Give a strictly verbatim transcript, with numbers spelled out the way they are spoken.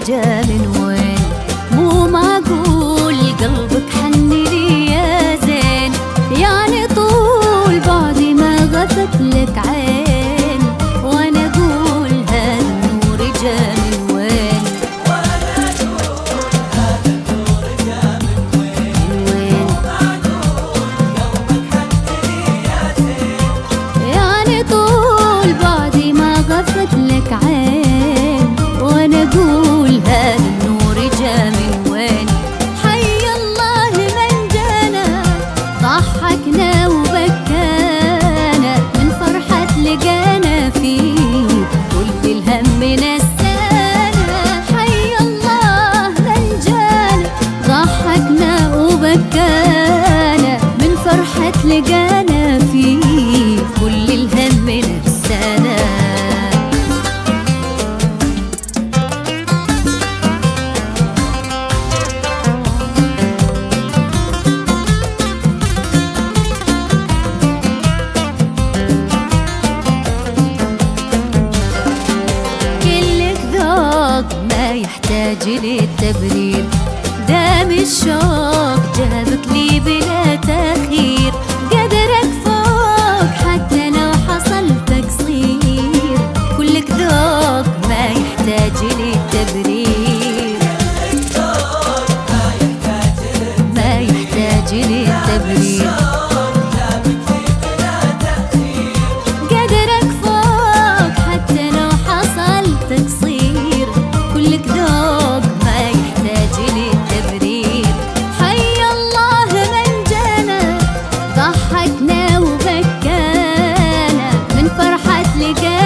جا من وين؟ مو معقول قلبك حن لي يا زين، يعني طول بعدي ما غفت لك عين، وانا اقول هذا النور جا من وين؟ وانا اقول هذا النور جا من وين؟ مو معقول قلبك حن لي يا زين، يعني طول بعدي ما غفت لك عين، وانا اقول هذا النور جا من وين؟ حي الله من جانا ضحكنا وبكانا، من فرحة لقانا فيه كل الهم نسانا. حي الله من جانا ضحكنا وبكانا، من فرحة لقانا فيه كل الهم نسانا. ما يحتاج للتبرير، دام الشوق جابك لي بلا تأخير، قدرك فوق حتى لو حصل تقصير، كلك ذوق ما يحتاج للتبرير، ما يحتاج للتبرير، قدرك فوق حتى لو حصل تقصير، كلك ذوق ما يحتاج للتبرير. حي الله من جانا ضحكنا وبكانا، من فرحة لقانا